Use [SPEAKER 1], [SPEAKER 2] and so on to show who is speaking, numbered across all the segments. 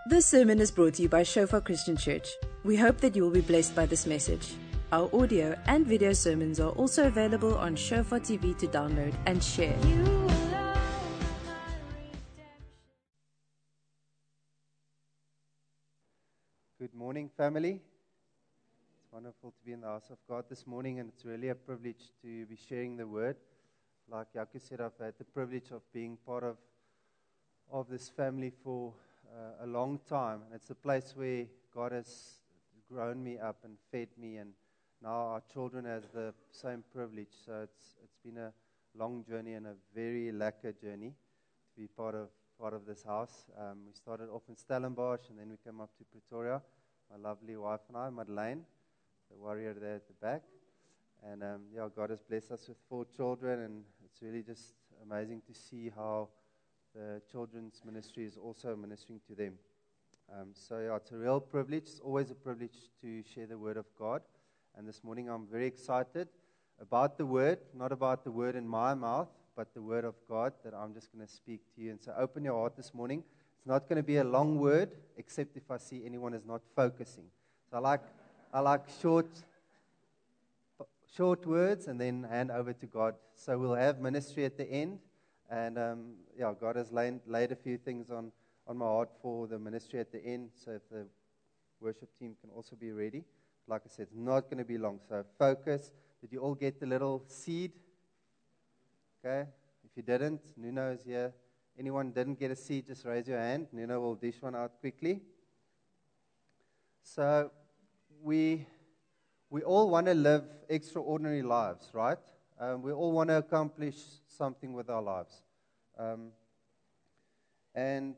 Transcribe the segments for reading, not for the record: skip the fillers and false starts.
[SPEAKER 1] This sermon is brought to you by Shofar Christian Church. We hope that you will be blessed by this message. Our audio and video sermons are also available on Shofar TV to download and share.
[SPEAKER 2] Good morning, family. It's wonderful to be in the house of God this morning, and it's really a privilege to be sharing the word. Like Yaku said, I've had the privilege of being part of this family for a long time, and it's a place where God has grown me up and fed me, and now our children have the same privilege. So it's been a long journey and a very lekker journey to be part of this house. We started off in Stellenbosch, and then we came up to Pretoria. My lovely wife and I, Madeleine, the warrior there at the back. And God has blessed us with 4 children, and it's really just amazing to see how the children's ministry is also ministering to them. It's a real privilege. It's always a privilege to share the word of God. And this morning I'm very excited about the word, not about the word in my mouth, but the word of God that I'm just going to speak to you. And so open your heart this morning. It's not going to be a long word, except if I see anyone is not focusing. So I like short words and then hand over to God. So we'll have ministry at the end. And God has laid a few things on my heart for the ministry at the end. So if the worship team can also be ready. Like I said, it's not going to be long. So focus. Did you all get the little seed? Okay. If you didn't, Nuno is here. Anyone didn't get a seed, just raise your hand. Nuno will dish one out quickly. So we all want to live extraordinary lives, right? We all want to accomplish something with our lives. And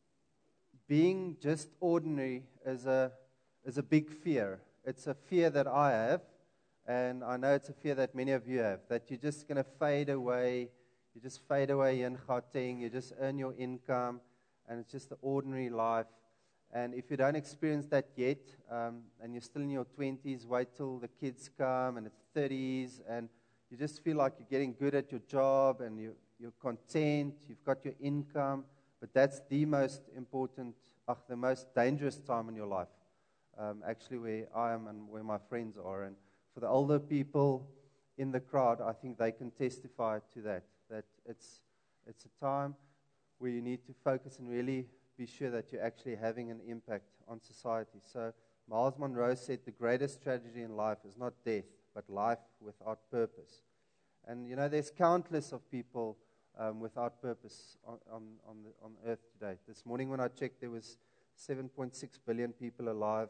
[SPEAKER 2] being just ordinary is a big fear. It's a fear that I have, and I know it's a fear that many of you have, that you're just going to fade away. You just fade away in Gauteng. You just earn your income, and it's just the ordinary life. And if you don't experience that yet, and you're still in your 20s, wait till the kids come, and it's 30s, and you just feel like you're getting good at your job, and you're content, you've got your income, but that's the most important, the most dangerous time in your life, actually where I am and where my friends are. And for the older people in the crowd, I think they can testify to that it's a time where you need to focus and really be sure that you're actually having an impact on society. So Miles Monroe said the greatest tragedy in life is not death, but life without purpose. And there's countless of people without purpose on earth today. This morning when I checked, there was 7.6 billion people alive.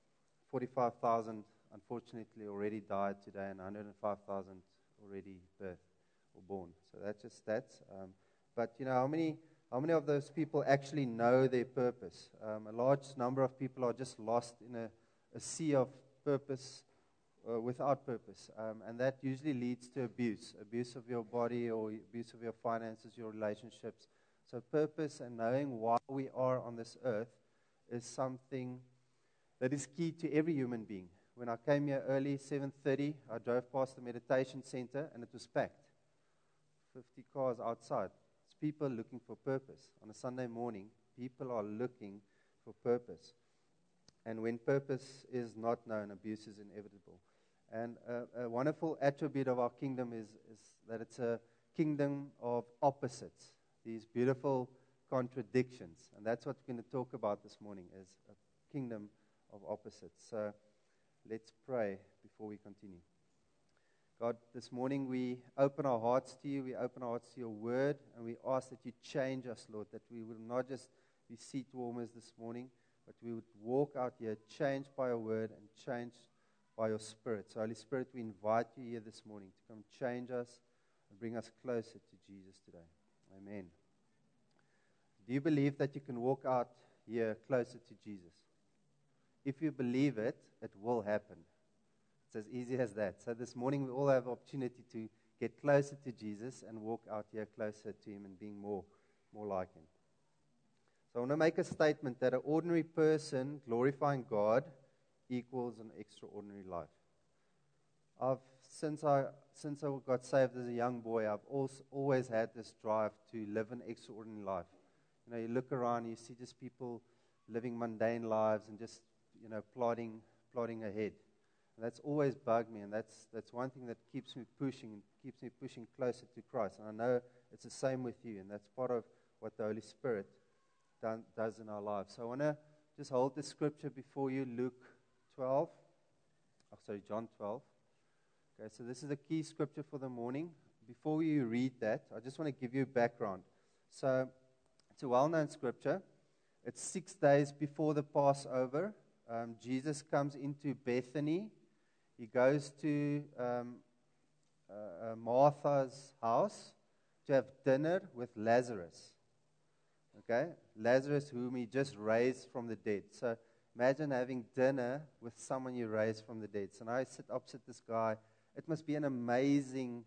[SPEAKER 2] 45,000 unfortunately already died today, and 105,000 already birthed or born. So that's just stats. But how many of those people actually know their purpose? A large number of people are just lost in a sea of purpose without purpose. And that usually leads to abuse of your body or abuse of your finances, your relationships. So purpose and knowing why we are on this earth is something that is key to every human being. When I came here early, 7:30, I drove past the meditation center, and it was packed. 50 cars outside. It's people looking for purpose. On a Sunday morning, people are looking for purpose. And when purpose is not known, abuse is inevitable. And a wonderful attribute of our kingdom is that it's a kingdom of opposites, these beautiful contradictions. And that's what we're going to talk about this morning, is a kingdom of opposites. So let's pray before we continue. God, this morning we open our hearts to you, we open our hearts to your word, and we ask that you change us, Lord, that we will not just be seat warmers this morning, but we would walk out here changed by your word and changed by your Spirit. So Holy Spirit, we invite you here this morning to come change us and bring us closer to Jesus today. Amen. Do you believe that you can walk out here closer to Jesus? If you believe it, it will happen. It's as easy as that. So this morning we all have the opportunity to get closer to Jesus and walk out here closer to him and being more like him. So I want to make a statement that an ordinary person glorifying God equals an extraordinary life. Since I got saved as a young boy, I've always had this drive to live an extraordinary life. You look around, you see just people living mundane lives and just, plodding ahead. And that's always bugged me, and that's one thing that keeps me pushing closer to Christ. And I know it's the same with you, and that's part of what the Holy Spirit does in our lives. So I want to just hold the scripture before you, John 12. Okay, so this is the key scripture for the morning. Before you read that, I just want to give you background. So it's a well-known scripture. It's 6 days before the Passover. Jesus comes into Bethany. He goes to Martha's house to have dinner with Lazarus. Okay? Lazarus, whom he just raised from the dead. So imagine having dinner with someone you raised from the dead. So now I sit opposite this guy. It must be an amazing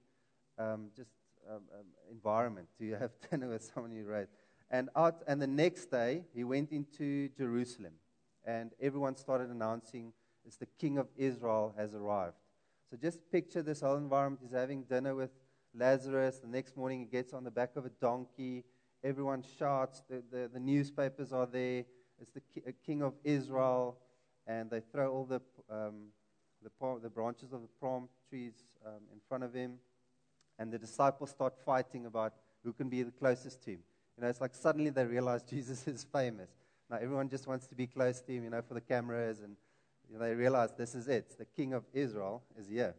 [SPEAKER 2] environment to have dinner with someone you raised. And the next day, he went into Jerusalem. And everyone started announcing, it's the King of Israel has arrived. So just picture this whole environment. He's having dinner with Lazarus. The next morning, he gets on the back of a donkey. Everyone shouts. The newspapers are there. It's the King of Israel. And they throw all the branches of the palm trees in front of him. And the disciples start fighting about who can be the closest to him. It's like suddenly they realize Jesus is famous. Now everyone just wants to be close to him, for the cameras. And they realize this is it. The King of Israel is here.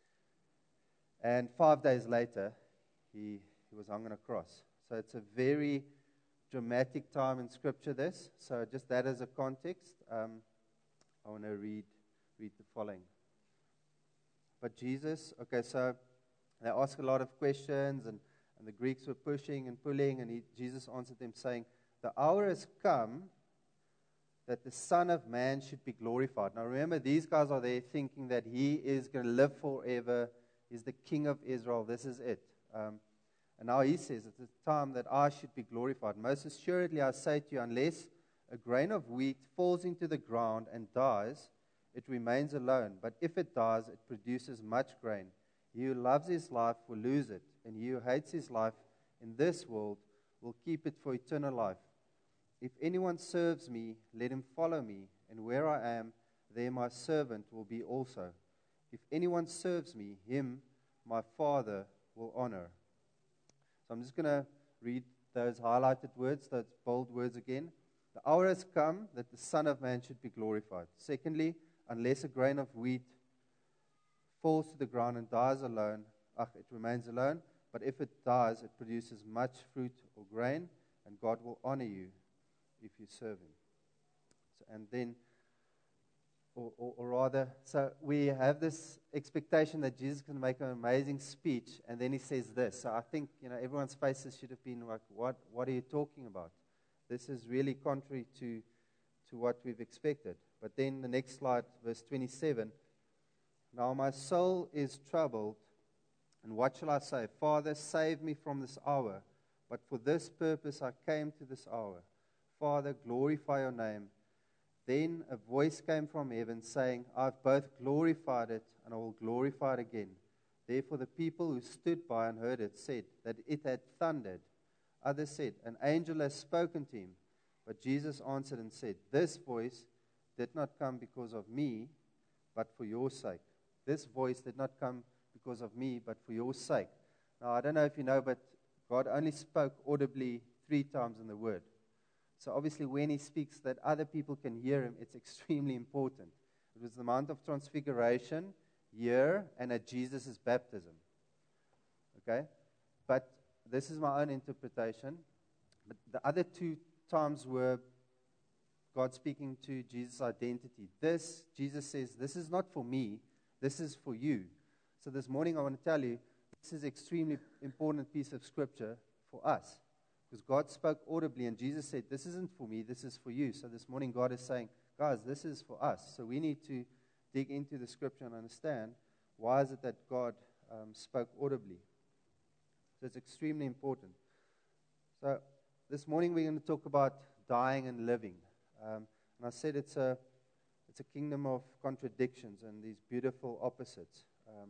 [SPEAKER 2] And 5 days later, he was hung on a cross. So it's a very dramatic time in Scripture, this. So just that as a context, I want to read the following. But Jesus, okay, so they ask a lot of questions, and the Greeks were pushing and pulling, and Jesus answered them saying, the hour has come that the Son of Man should be glorified. Now remember, these guys are there thinking that he is going to live forever. He's the King of Israel. This is it. And now he says, it's the time that I should be glorified. Most assuredly I say to you, unless a grain of wheat falls into the ground and dies, it remains alone. But if it dies, it produces much grain. He who loves his life will lose it, and he who hates his life in this world will keep it for eternal life. If anyone serves me, let him follow me, and where I am, there my servant will be also. If anyone serves me, him my Father will honor. So I'm just going to read those highlighted words, those bold words again. The hour has come that the Son of Man should be glorified. Secondly, unless a grain of wheat falls to the ground and dies alone, it remains alone. But if it dies, it produces much fruit or grain, and God will honor you if you serve him. So, and then, or rather, so we have this expectation that Jesus can make an amazing speech, and then he says this. So I think, everyone's faces should have been like, what are you talking about? This is really contrary to what we've expected. But then the next slide, verse 27. Now my soul is troubled, and what shall I say? Father, save me from this hour. But for this purpose I came to this hour. Father, glorify your name. Then a voice came from heaven saying, I've both glorified it, and I will glorify it again. Therefore the people who stood by and heard it said that it had thundered. Others said, an angel has spoken to him. But Jesus answered and said, this voice did not come because of me, but for your sake. This voice did not come because of me, but for your sake. Now, I don't know if you know, but God only spoke audibly 3 times in the Word. So obviously when he speaks that other people can hear him, it's extremely important. It was the Mount of Transfiguration, here, and at Jesus' baptism. Okay? But this is my own interpretation. But the other 2 times were God speaking to Jesus' identity. This, Jesus says, this is not for me, this is for you. So this morning I want to tell you, this is an extremely important piece of scripture for us. Because God spoke audibly and Jesus said, this isn't for me, this is for you. So this morning God is saying, guys, this is for us. So we need to dig into the scripture and understand why is it that God spoke audibly. So it's extremely important. So this morning we're going to talk about dying and living. And I said it's a kingdom of contradictions and these beautiful opposites.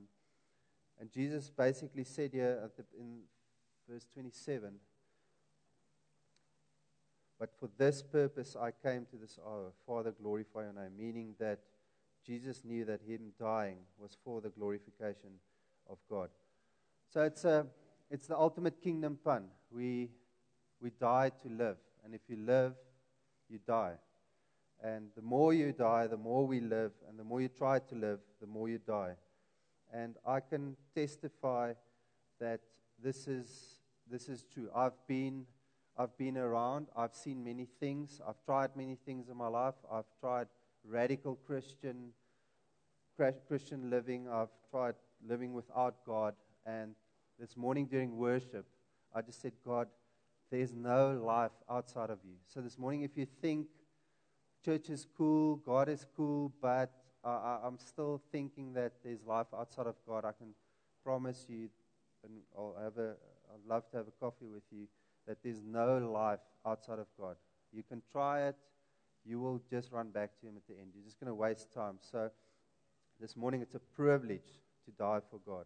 [SPEAKER 2] And Jesus basically said here in verse 27, But for this purpose I came to this hour. Father, glorify your name. Meaning that Jesus knew that him dying was for the glorification of God. So it's the ultimate kingdom pun. We die to live. And if you live, you die. And the more you die, the more we live. And the more you try to live, the more you die. And I can testify that this is true. I've been around. I've seen many things. I've tried many things in my life. I've tried radical Christian living. I've tried living without God. And this morning during worship, I just said, God, there's no life outside of you. So this morning, if you think church is cool, God is cool, but I'm still thinking that there's life outside of God, I can promise you, and I'd love to have a coffee with you, that there's no life outside of God. You can try it. You will just run back to Him at the end. You're just going to waste time. So this morning, it's a privilege to die for God.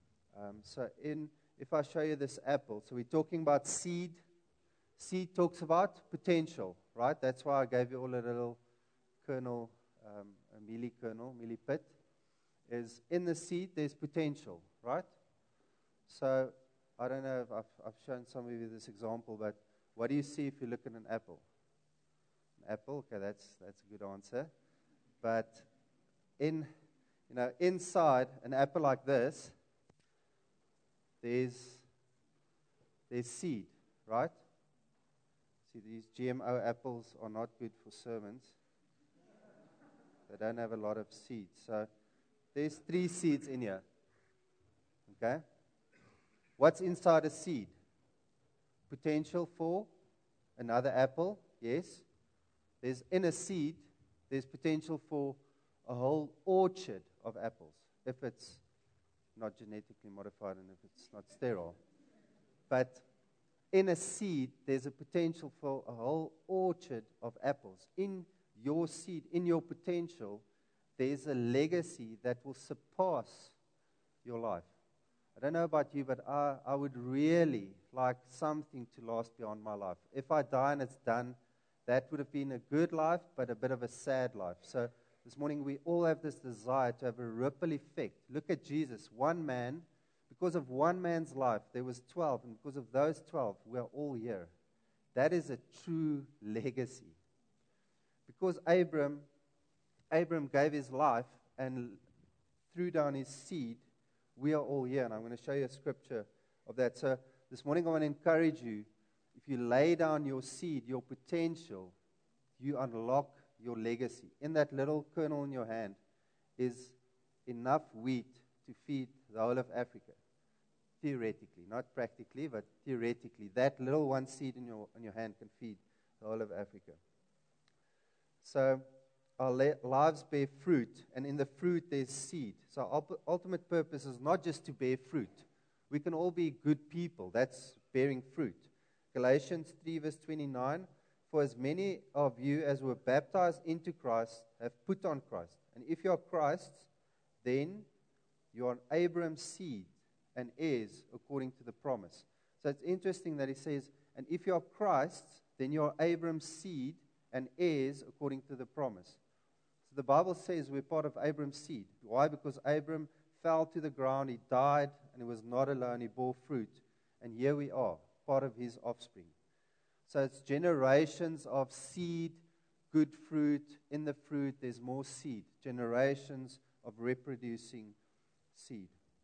[SPEAKER 2] If I show you this apple, so we're talking about seed. Seed talks about potential, right? That's why I gave you all a little kernel, a mealie pit. Is in the seed, there's potential, right? So I don't know if I've shown some of you this example, but what do you see if you look at an apple? An apple, okay, that's a good answer. But inside an apple like this, there's seed, right? See, these GMO apples are not good for sermons. They don't have a lot of seeds. So there's 3 seeds in here. Okay? What's inside a seed? Potential for another apple, yes. There's in a seed, there's potential for a whole orchard of apples, if it's not genetically modified and if it's not sterile. But in a seed, there's a potential for a whole orchard of apples. In your seed, in your potential, there's a legacy that will surpass your life. I don't know about you, but I would really like something to last beyond my life. If I die and it's done, that would have been a good life, but a bit of a sad life. So this morning we all have this desire to have a ripple effect. Look at Jesus, one man. Because of one man's life, there was 12, and because of those 12, we are all here. That is a true legacy. Because Abram gave his life and threw down his seed, we are all here. And I'm going to show you a scripture of that. So this morning I want to encourage you, if you lay down your seed, your potential, you unlock your legacy. In that little kernel in your hand is enough wheat to feed the whole of Africa. Theoretically, not practically, but theoretically. That little one seed in your hand can feed the whole of Africa. So our lives bear fruit, and in the fruit there's seed. So our ultimate purpose is not just to bear fruit. We can all be good people. That's bearing fruit. Galatians 3 verse 29, for as many of you as were baptized into Christ have put on Christ. And if you are Christ's, then you are Abraham's seed and heirs according to the promise. So it's interesting that he says, and if you are Christ's, then you are Abraham's seed and heirs according to the promise. So the Bible says we're part of Abraham's seed. Why? Because Abram fell to the ground, he died, and he was not alone, he bore fruit. And here we are, part of his offspring. So it's generations of seed, good fruit. In the fruit, there's more seed. Generations of reproducing seed.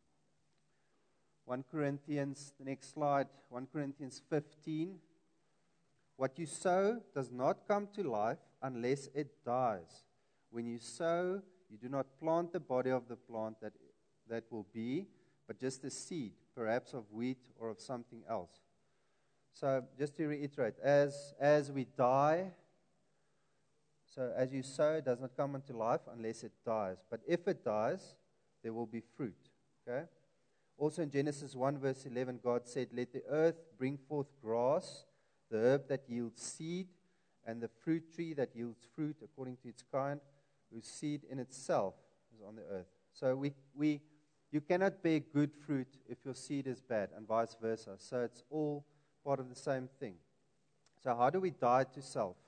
[SPEAKER 2] 1 Corinthians, the next slide, 1 Corinthians 15. What you sow does not come to life unless it dies. When you sow, you do not plant the body of the plant that will be, but just the seed, perhaps of wheat or of something else. So just to reiterate, as we die, so as you sow, it does not come into life unless it dies. But if it dies, there will be fruit. Okay? Also in Genesis 1 verse 11, God said, let the earth bring forth grass, the herb that yields seed, and the fruit tree that yields fruit according to its kind, whose seed in itself is on the earth. So you cannot bear good fruit if your seed is bad, and vice versa. So it's all part of the same thing. So how do we die to self?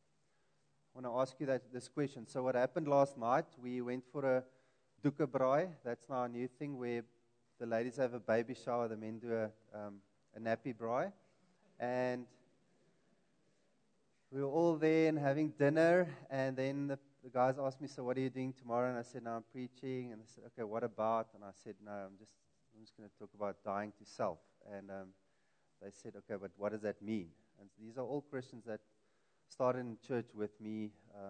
[SPEAKER 2] I want to ask you this question. So what happened last night, we went for a doekebraai. That's now a new thing where the ladies have a baby shower, the men do a nappy braai. And we were all there and having dinner, and then the guys asked me, so what are you doing tomorrow? And I said, no, I'm preaching. And they said, okay, what about? And I said, no, I'm just going to talk about dying to self. And they said, okay, but what does that mean? And these are all Christians that started in church with me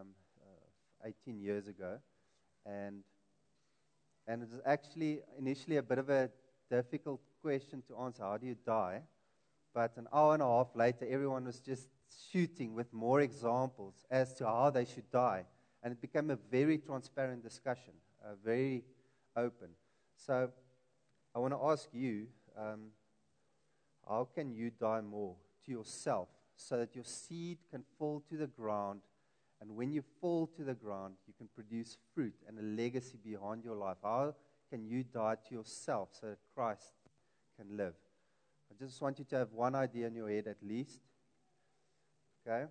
[SPEAKER 2] 18 years ago. And it was actually initially a bit of a difficult question to answer. How do you die? But an hour and a half later, everyone was just shooting with more examples as to how they should die. And it became a very transparent discussion, very open. So I want to ask you, how can you die more to yourself so that your seed can fall to the ground? And when you fall to the ground, you can produce fruit and a legacy behind your life. How can you die to yourself so that Christ can live? I just want you to have one idea in your head at least. Okay?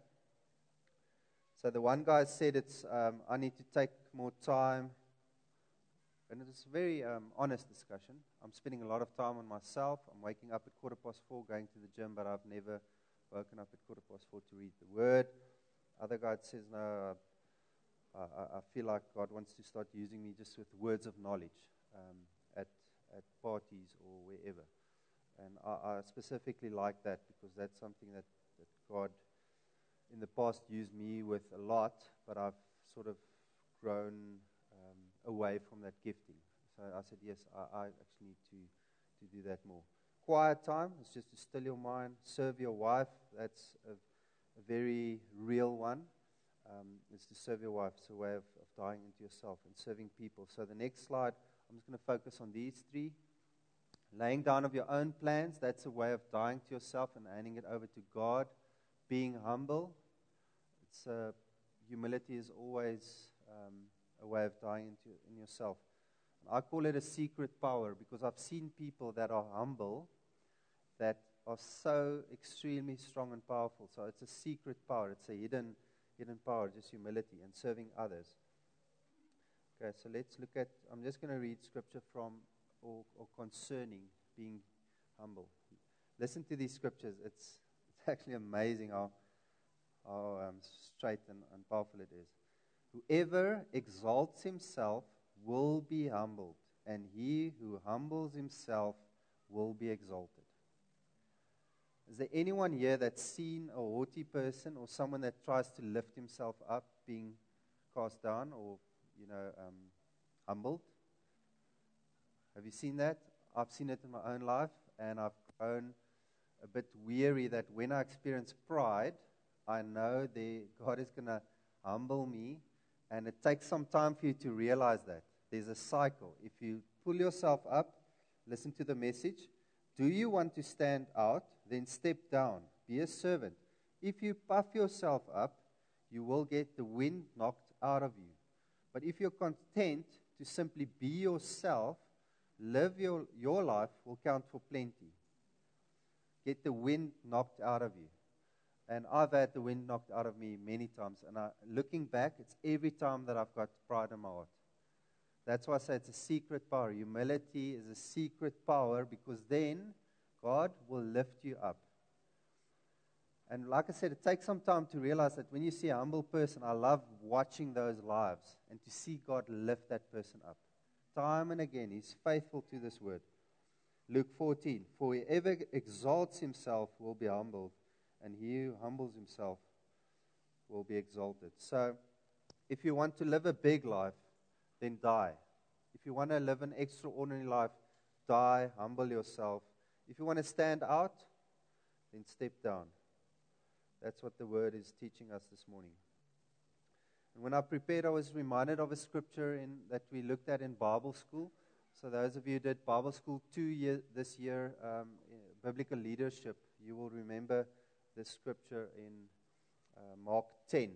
[SPEAKER 2] So the one guy said I need to take more time. And it is a very honest discussion. I'm spending a lot of time on myself. I'm waking up at 4:15, going to the gym, but I've never woken up at 4:15 to read the Word. Other guy says, no, I feel like God wants to start using me just with words of knowledge at parties or wherever. And I specifically like that because that's something that God in the past used me with a lot, but I've sort of grown away from that gifting. So I said, yes, I actually need to do that more. Quiet time is just to still your mind. Serve your wife. That's a very real one. It's to serve your wife. It's a way of dying into yourself and serving people. So the next slide, I'm just going to focus on these three. Laying down of your own plans, that's a way of dying to yourself and handing it over to God. Being humble, humility is always a way of dying in yourself. And I call it a secret power because I've seen people that are humble that are so extremely strong and powerful. So it's a secret power. It's a hidden power, just humility and serving others. Okay, so let's look at, I'm just going to read scripture from or concerning being humble. Listen to these scriptures. It's actually amazing how straight and powerful it is. Whoever exalts himself will be humbled, and he who humbles himself will be exalted. Is there anyone here that's seen a haughty person or someone that tries to lift himself up being cast down or, humbled? Have you seen that? I've seen it in my own life, and I've grown a bit weary that when I experience pride, I know God is going to humble me, and it takes some time for you to realize that. There's a cycle. If you pull yourself up, listen to the message. Do you want to stand out? Then step down. Be a servant. If you puff yourself up, you will get the wind knocked out of you. But if you're content to simply be yourself, live your life will count for plenty. Get the wind knocked out of you. And I've had the wind knocked out of me many times. And looking back, it's every time that I've got pride in my heart. That's why I say it's a secret power. Humility is a secret power because then God will lift you up. And like I said, it takes some time to realize that when you see a humble person, I love watching those lives and to see God lift that person up. Time and again, He's faithful to this word. Luke 14, for whoever exalts himself will be humbled, and he who humbles himself will be exalted. So, if you want to live a big life, then die. If you want to live an extraordinary life, die, humble yourself. If you want to stand out, then step down. That's what the word is teaching us this morning. And when I prepared, I was reminded of a scripture that we looked at in Bible school. So those of you who did Bible school this year, biblical leadership, you will remember this scripture in Mark 10.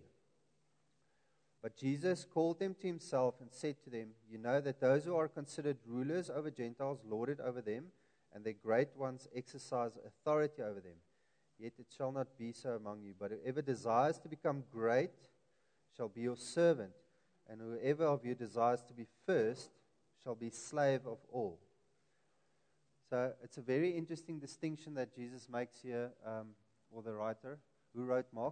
[SPEAKER 2] But Jesus called them to himself and said to them, you know that those who are considered rulers over Gentiles lord it over them, and their great ones exercise authority over them. yet it shall not be so among you. But whoever desires to become great shall be your servant, and whoever of you desires to be first shall be slave of all. So it's a very interesting distinction that Jesus makes here, or the writer. Who wrote Mark?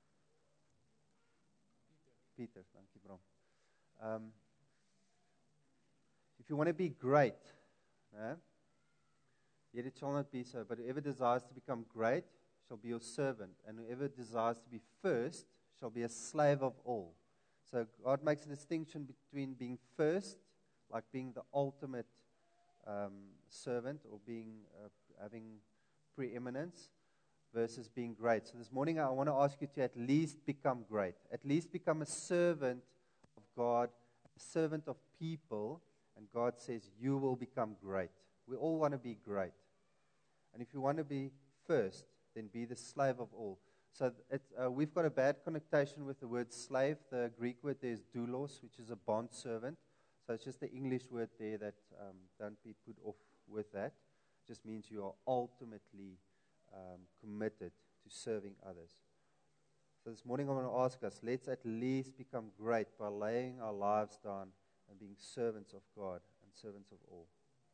[SPEAKER 2] Peter. Thank you, Bram. If you want to be great, yet it shall not be so. But whoever desires to become great shall be your servant, and whoever desires to be first shall be a slave of all. So God makes a distinction between being first, like being the ultimate servant, or being having preeminence, versus being great. So this morning I want to ask you to at least become great, at least become a servant of God, a servant of people, and God says you will become great. We all want to be great. And if you want to be first, then be the slave of all. So we've got a bad connotation with the word slave. The Greek word there is doulos, which is a bond servant. So it's just the English word there that don't be put off with that. It just means you are ultimately committed to serving others. So this morning I want to ask us, let's at least become great by laying our lives down and being servants of God and servants of all.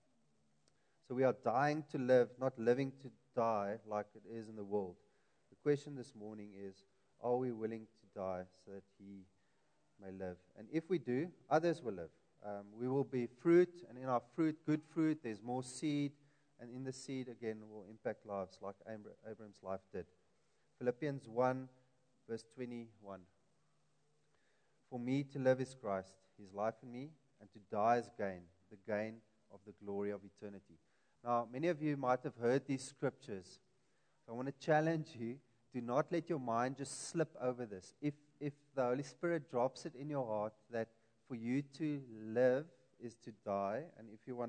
[SPEAKER 2] So we are dying to live, not living to die like it is in the world. The question this morning is, are we willing to die so that He may live? And if we do, others will live. We will be fruit, and in our fruit, good fruit, there's more seed, and in the seed, again, will impact lives like Abraham's life did. Philippians 1, verse 21. For me to live is Christ, His life in me, and to die is gain, the gain of the glory of eternity. Now, many of you might have heard these scriptures. So I want to challenge you, do not let your mind just slip over this. If the Holy Spirit drops it in your heart that for you to live is to die, and if you want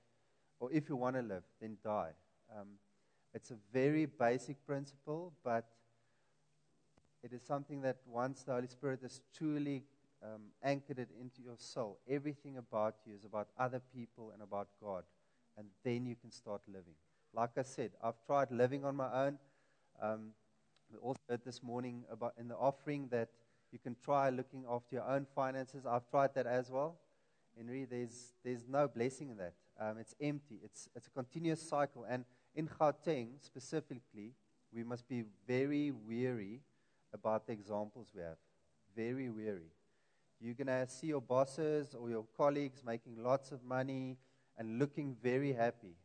[SPEAKER 2] to live, then die. It's a very basic principle, but it is something that once the Holy Spirit has truly anchored it into your soul, everything about you is about other people and about God. And then you can start living. Like I said, I've tried living on my own. We also heard this morning about in the offering that you can try looking after your own finances. I've tried that as well. Henry, there's no blessing in that. It's empty. It's a continuous cycle. And in Gauteng specifically, we must be very wary about the examples we have. Very wary. You're going to see your bosses or your colleagues making lots of money and looking very happy.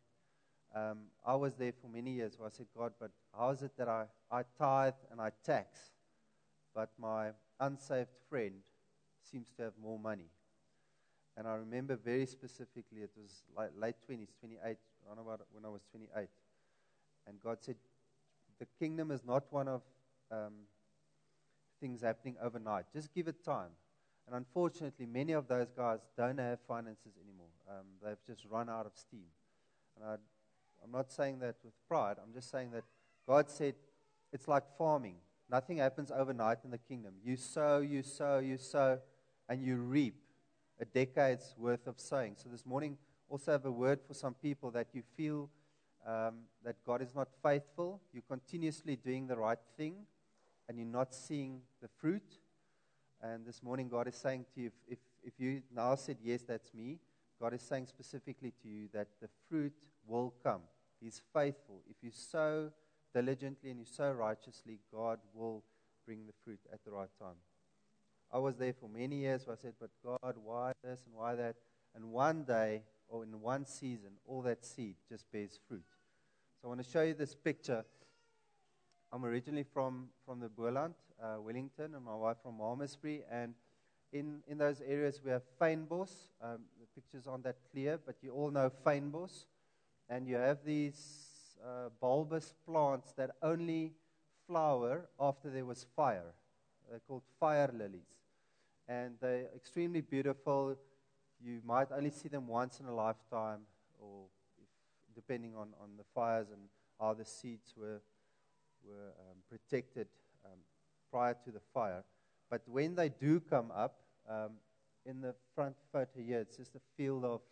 [SPEAKER 2] I was there for many years where I said, God, but how is it that I tithe and I tax, but my unsaved friend seems to have more money? And I remember very specifically, it was like late 20s, 28, around about when I was 28. And God said, the kingdom is not one of things happening overnight. Just give it time. And unfortunately, many of those guys don't have finances anymore. They've just run out of steam. And I'm not saying that with pride. I'm just saying that God said it's like farming. Nothing happens overnight in the kingdom. You sow, you sow, you sow, and you reap a decade's worth of sowing. So this morning, also have a word for some people that you feel that God is not faithful. You're continuously doing the right thing, and you're not seeing the fruit. And this morning, God is saying to you, if you now said, yes, that's me, God is saying specifically to you that the fruit will come. He's faithful. If you sow diligently and you sow righteously, God will bring the fruit at the right time. I was there for many years where I said, but God, why this and why that? And one day, or in one season, all that seed just bears fruit. So I want to show you this picture. I'm originally from the Boerland, Wellington, and my wife from Malmesbury. And in those areas we have fynbos. The pictures aren't that clear, but you all know fynbos. And you have these bulbous plants that only flower after there was fire. They're called fire lilies. And they're extremely beautiful. You might only see them once in a lifetime, or depending on the fires and how the seeds were protected prior to the fire. But when they do come up, in the front photo here, it's just a field of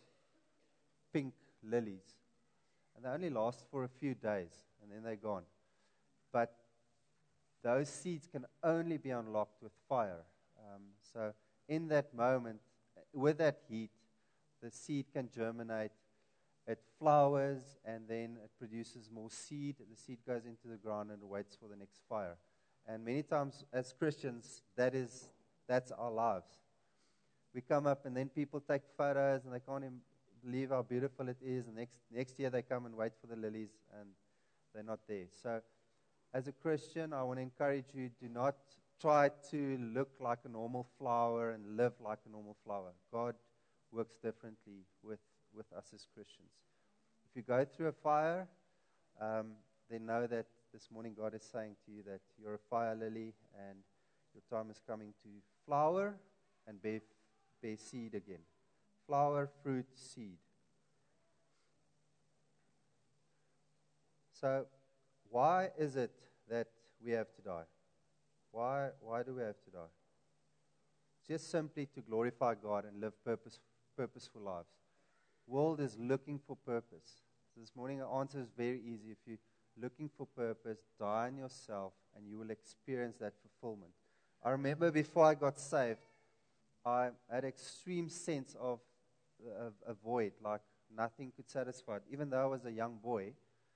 [SPEAKER 2] pink lilies. And they only last for a few days, and then they're gone. But those seeds can only be unlocked with fire. So in that moment, with that heat, the seed can germinate. It flowers, and then it produces more seed. The seed goes into the ground and waits for the next fire. And many times as Christians, that's our lives. We come up, and then people take photos, and they can't even believe how beautiful it is. And next year they come and wait for the lilies, and they're not there. So as a Christian, I want to encourage you, do not try to look like a normal flower and live like a normal flower. God works differently with us as Christians. If you go through a fire, then know that this morning God is saying to you that you're a fire lily, and your time is coming to flower and bear seed again. Flower, fruit, seed. So why is it that we have to die? Why do we have to die? Just simply to glorify God and live purposeful lives. World is looking for purpose. So this morning, the answer is very easy. If you're looking for purpose, die in yourself, and you will experience that fulfillment. I remember before I got saved, I had an extreme sense of a void, like nothing could satisfy it. Even though I was a young boy,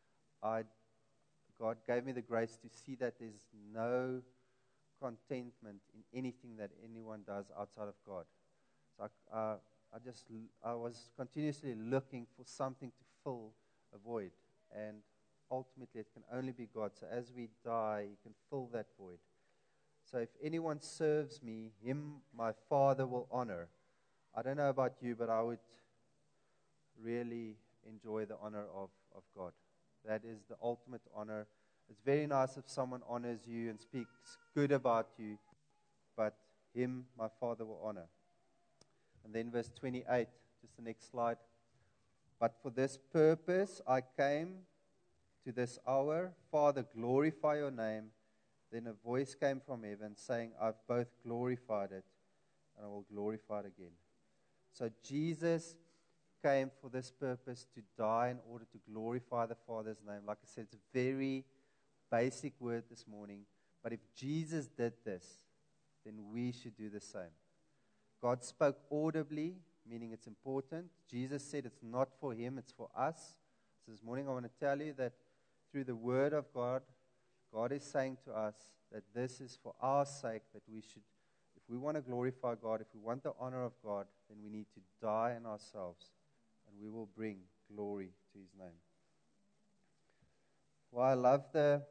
[SPEAKER 2] God gave me the grace to see that there's no contentment in anything that anyone does outside of God. So I was continuously looking for something to fill a void, and ultimately it can only be God. So as we die, He can fill that void. So if anyone serves me, him my Father will honor. I don't know about you, but I would really enjoy the honor of God. That is the ultimate honor. It's very nice if someone honors you and speaks good about you, but him my Father will honor. And then verse 28, just the next slide. But for this purpose I came to this hour. Father, glorify your name. Then a voice came from heaven saying, I've both glorified it, and I will glorify it again. So Jesus came for this purpose, to die in order to glorify the Father's name. Like I said, it's a very basic word this morning. But if Jesus did this, then we should do the same. God spoke audibly, meaning it's important. Jesus said it's not for him, it's for us. So this morning I want to tell you that through the word of God, God is saying to us that this is for our sake, that we should, if we want to glorify God, if we want the honor of God, then we need to die in ourselves, and we will bring glory to his name. Well, I love the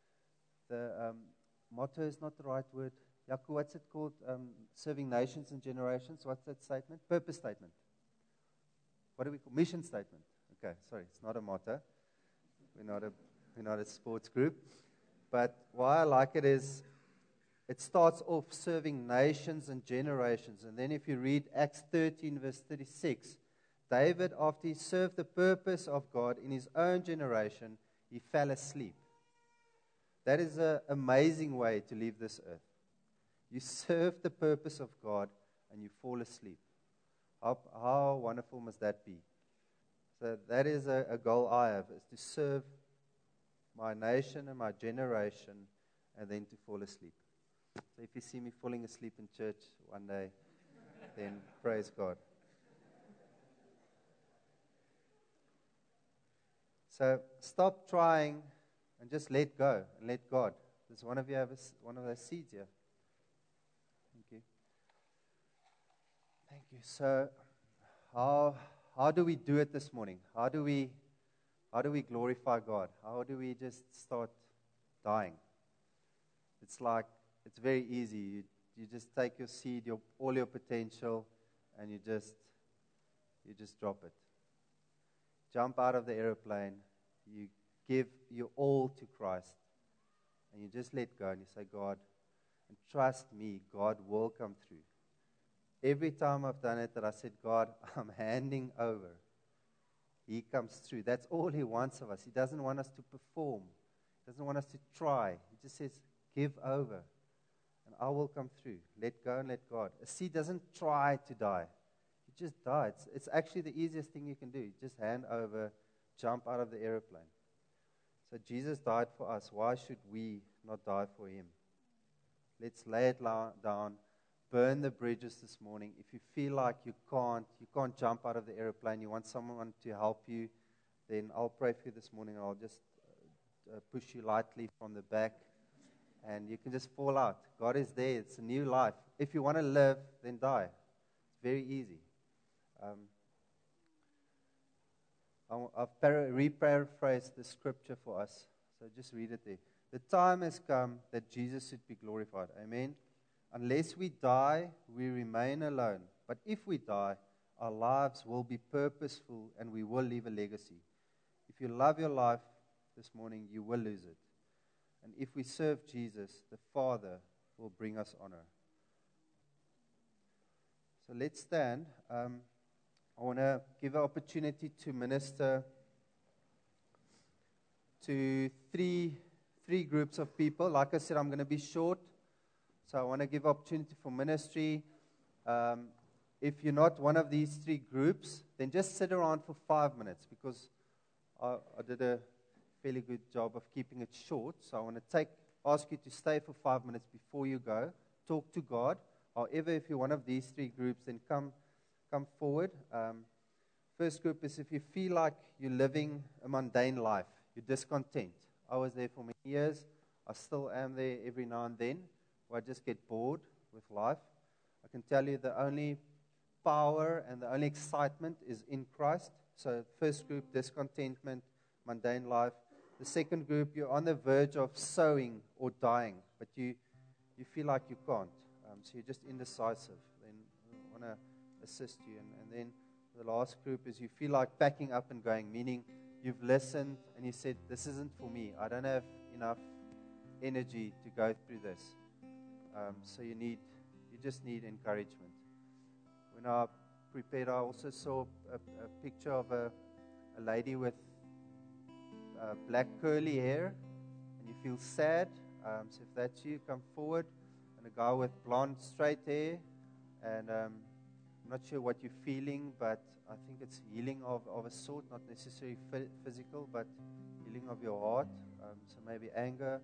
[SPEAKER 2] motto is not the right word. Yaku, what's it called? Serving nations and generations. What's that statement? Purpose statement. What do we call? Mission statement. Okay, sorry, it's not a motto. We're not a sports group. But why I like it is it starts off serving nations and generations. And then if you read Acts 13, verse 36, David, after he served the purpose of God in his own generation, he fell asleep. That is an amazing way to leave this earth. You serve the purpose of God and you fall asleep. How wonderful must that be? So that is a goal I have, is to serve my nation and my generation, and then to fall asleep. So if you see me falling asleep in church one day, then praise God. So stop trying and just let go and let God. Does one of you have one of those seeds here? Thank you. Thank you. So how do we do it this morning? How do we glorify God? How do we just start dying? It's very easy. You just take your seed, all your potential, and you just drop it. Jump out of the airplane. You give your all to Christ, and you just let go, and you say, God, and trust me, God will come through. Every time I've done it, that I said, God, I'm handing over, He comes through. That's all He wants of us. He doesn't want us to perform. He doesn't want us to try. He just says, give over, and I will come through. Let go and let God. A seed doesn't try to die. You just die. It's actually the easiest thing you can do. Just hand over, jump out of the airplane. So Jesus died for us. Why should we not die for him? Let's lay it down, burn the bridges this morning. If you feel like you can't jump out of the airplane, you want someone to help you, then I'll pray for you this morning, and I'll just push you lightly from the back, and you can just fall out. God is there. It's a new life. If you want to live, then die. It's very easy. I've re-paraphrased the scripture for us, so just read it there. The time has come that Jesus should be glorified. Amen. Unless we die, we remain alone. But if we die, our lives will be purposeful and we will leave a legacy. If you love your life this morning, you will lose it. And if we serve Jesus, the Father will bring us honor. So let's stand. I want to give an opportunity to minister to three groups of people. Like I said, I'm going to be short, so I want to give opportunity for ministry. If you're not one of these three groups, then just sit around for 5 minutes, because I did a fairly good job of keeping it short. So I want to ask you to stay for 5 minutes before you go. Talk to God. However, if you're one of these three groups, then come forward. First group is if you feel like you're living a mundane life, you're discontent. I was there for many years. I still am there every now and then, where I just get bored with life. I can tell you the only power and the only excitement is in Christ. So first group, discontentment, mundane life. The second group, you're on the verge of sowing or dying, but you feel like you can't. So you're just indecisive. Then I want to assist you. And then the last group is you feel like packing up and going, meaning you've listened and you said, this isn't for me. I don't have enough energy to go through this. So you just need encouragement. When I prepared, I also saw a picture of a lady with black curly hair, and you feel sad. So if that's you, come forward. And a guy with blonde straight hair, and I'm not sure what you're feeling, but I think it's healing of a sort, not necessarily physical, but healing of your heart. So maybe anger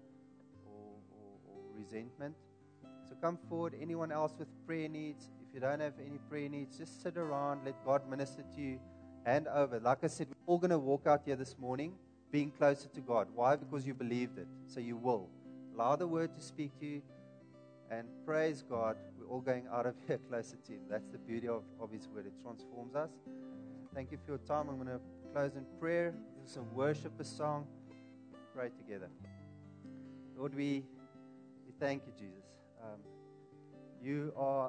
[SPEAKER 2] or resentment. So come forward. Anyone else with prayer needs? If you don't have any prayer needs, just sit around. Let God minister to you. Hand over. Like I said, we're all going to walk out here this morning being closer to God. Why? Because you believed it. So you will. Allow the word to speak to you. And praise God, we're all going out of here closer to him. That's the beauty of his word. It transforms us. Thank you for your time. I'm going to close in prayer. Do some worship, a song. Pray together. Lord, we thank you, Jesus. You are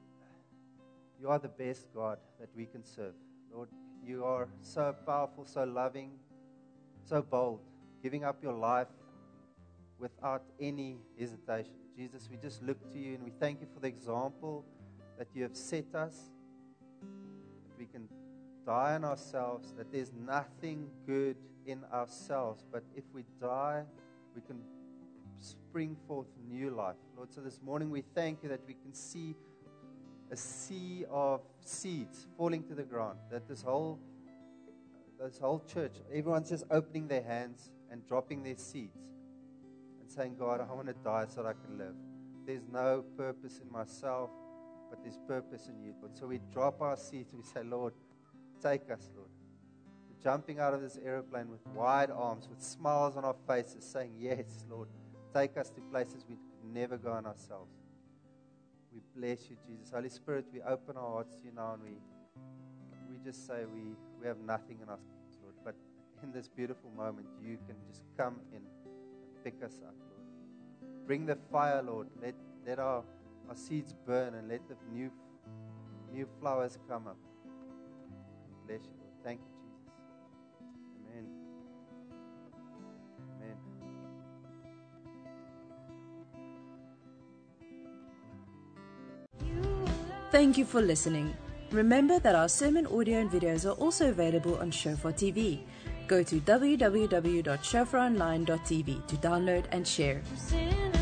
[SPEAKER 2] the best God that we can serve. Lord, you are so powerful, so loving, so bold, giving up your life without any hesitation. Jesus, we just look to you and we thank you for the example that you have set us, that we can die in ourselves, that there's nothing good in ourselves, but if we die, we can spring forth new life. Lord, so this morning we thank you that we can see a sea of seeds falling to the ground, that this whole church, everyone's just opening their hands and dropping their seeds and saying, God, I want to die so that I can live. There's no purpose in myself, but there's purpose in you, Lord. So we drop our seeds and we say, Lord, take us, Lord. We're jumping out of this airplane with wide arms, with smiles on our faces, saying, yes, Lord, take us to places we could never go on ourselves. We bless you, Jesus. Holy Spirit, we open our hearts to you now, and we just say we have nothing in us, Lord. But in this beautiful moment, you can just come in and pick us up, Lord. Bring the fire, Lord. Let our seeds burn, and let the new flowers come up. Bless you, Lord. Thank you, Jesus. Amen. Amen.
[SPEAKER 1] Thank you for listening. Remember that our sermon audio and videos are also available on Shofar TV. Go to www.shofaronline.tv to download and share.